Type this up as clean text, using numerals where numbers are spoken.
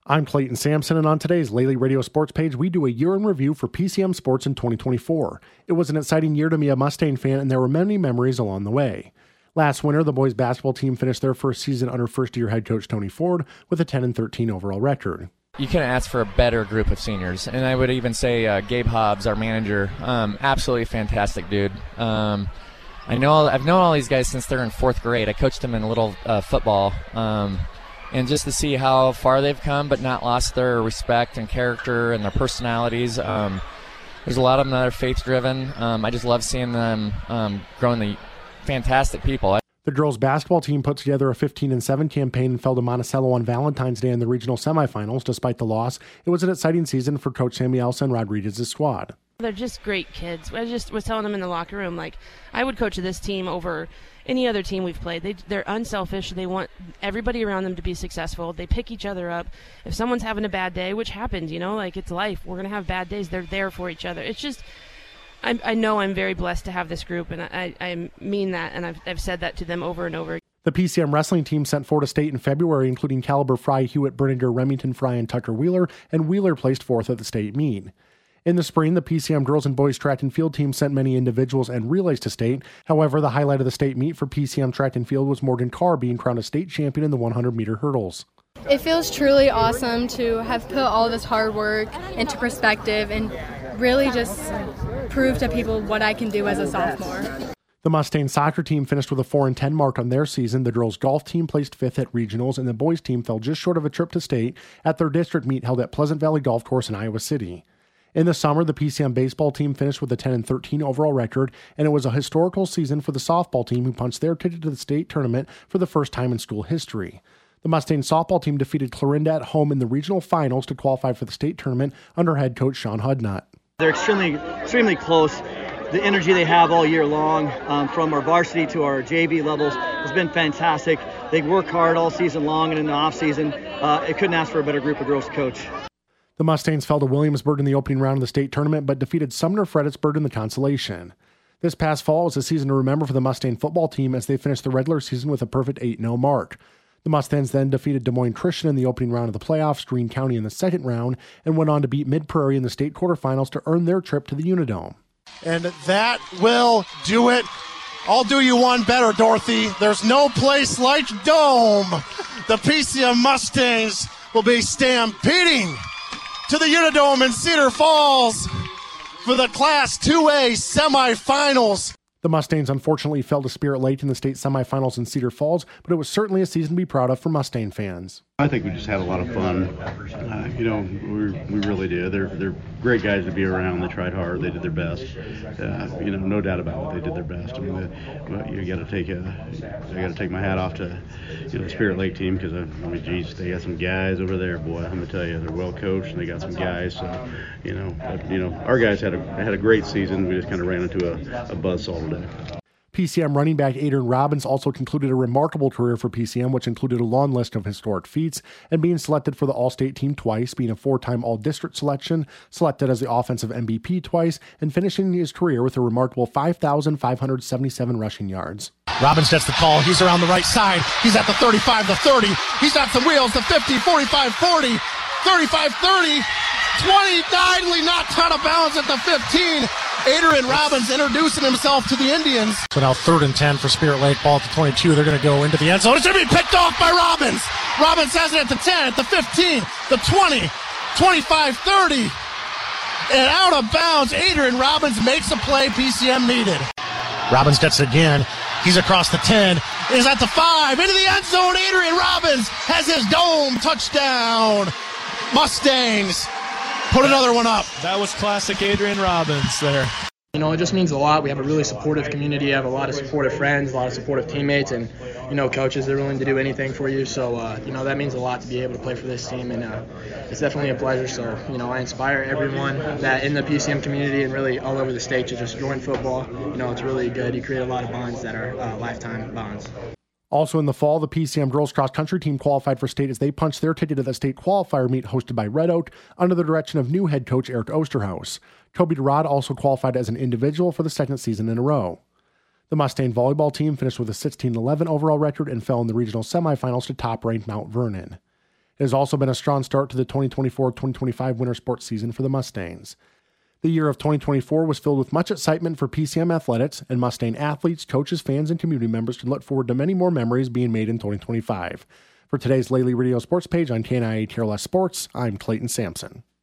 I'm Clayton Sampson, and on today's Lely Radio Sports page, we do a year in review for PCM Sports in 2024. It was an exciting year to be a Mustang fan, and there were many memories along the way. Last winter, the boys basketball team finished their first season under first-year head coach Tony Ford with a 10-13 overall record. You couldn't ask for a better group of seniors, and I would even say Gabe Hobbs, our manager, absolutely fantastic dude. I've known all these guys since they're in fourth grade. I coached them in a little football. And just to see how far they've come but not lost their respect and character and their personalities. There's a lot of them that are faith-driven. I just love seeing them growing the fantastic people. The girls' basketball team put together a 15-7 campaign and fell to Monticello on Valentine's Day in the regional semifinals. Despite the loss, it was an exciting season for Coach Samuelson and Rodriguez's squad. They're just great kids. I just was telling them in the locker room, I would coach this team over any other team we've played. They're unselfish. They want everybody around them to be successful. They pick each other up. If someone's having a bad day, which happens, it's life. We're going to have bad days. They're there for each other. It's just, I know I'm very blessed to have this group, and I mean that, and I've said that to them over and over. The PCM wrestling team sent Florida State in February, including Caliber Fry, Hewitt, Berninger, Remington Fry, and Tucker Wheeler, and Wheeler placed fourth at the state meet. In the spring, the PCM girls and boys track and field team sent many individuals and relays to state. However, the highlight of the state meet for PCM track and field was Morgan Carr being crowned a state champion in the 100-meter hurdles. It feels truly awesome to have put all this hard work into perspective and really just prove to people what I can do as a sophomore. The Mustang soccer team finished with a 4-10 mark on their season. The girls' golf team placed fifth at regionals, and the boys' team fell just short of a trip to state at their district meet held at Pleasant Valley Golf Course in Iowa City. In the summer, the PCM baseball team finished with a 10-13 overall record, and it was a historical season for the softball team who punched their ticket to the state tournament for the first time in school history. The Mustang softball team defeated Clarinda at home in the regional finals to qualify for the state tournament under head coach Sean Hudnut. They're extremely close. The energy they have all year long, from our varsity to our JV levels, has been fantastic. They work hard all season long, and in the off season, it couldn't ask for a better group of girls to coach. The Mustangs fell to Williamsburg in the opening round of the state tournament, but defeated Sumner Fredericksburg in the consolation. This past fall was a season to remember for the Mustang football team as they finished the regular season with a perfect 8-0 mark. The Mustangs then defeated Des Moines Christian in the opening round of the playoffs, Greene County in the second round, and went on to beat Mid-Prairie in the state quarterfinals to earn their trip to the Unidome. And that will do it. I'll do you one better, Dorothy. There's no place like Dome. The PCM Mustangs will be stampeding to the Unidome in Cedar Falls for the Class 2A semifinals. The Mustangs unfortunately fell to Spirit Lake in the state semifinals in Cedar Falls, but it was certainly a season to be proud of for Mustang fans. I think we just had a lot of fun. We really did. They're great guys to be around. They tried hard. They did their best. No doubt about it. They did their best. I mean, I got to take my hat off to the Spirit Lake team because they got some guys over there. Boy, I'm gonna tell you, they're well coached and they got some guys. So, our guys had a great season. We just kind of ran into a buzzsaw today. PCM running back Adrian Robbins also concluded a remarkable career for PCM, which included a long list of historic feats and being selected for the All-State team twice, being a 4-time All-District selection, selected as the offensive MVP twice, and finishing his career with a remarkable 5,577 rushing yards. Robbins gets the call. He's around the right side. He's at the 35, the 30. He's got some wheels, the 50, 45, 40, 35, 30, 20, idly knocked out of bounds at the 15. Adrian Robbins introducing himself to the Indians. So now 3rd and 10 for Spirit Lake, ball to 22. They're going to go into the end zone. It's going to be picked off by Robbins. Robbins has it at the 10, at the 15, the 20, 25, 30. And out of bounds, Adrian Robbins makes a play PCM needed. Robbins gets it again. He's across the 10, is at the 5, into the end zone. Adrian Robbins has his dome touchdown. Mustangs put another one up. That was classic Adrian Robbins there. It just means a lot. We have a really supportive community. I have a lot of supportive friends, a lot of supportive teammates, and, coaches, they're willing to do anything for you. So, that means a lot to be able to play for this team, and it's definitely a pleasure. So, I inspire everyone that in the PCM community and really all over the state to just join football. It's really good. You create a lot of bonds that are lifetime bonds. Also in the fall, the PCM girls cross country team qualified for state as they punched their ticket to the state qualifier meet hosted by Red Oak under the direction of new head coach Eric Osterhaus. Toby DeRod also qualified as an individual for the second season in a row. The Mustang volleyball team finished with a 16-11 overall record and fell in the regional semifinals to top-ranked Mount Vernon. It has also been a strong start to the 2024-2025 winter sports season for the Mustangs. The year of 2024 was filled with much excitement for PCM athletics, and Mustang athletes, coaches, fans, and community members can look forward to many more memories being made in 2025. For today's Lely Radio Sports page on KNIA TRLS Sports, I'm Clayton Sampson.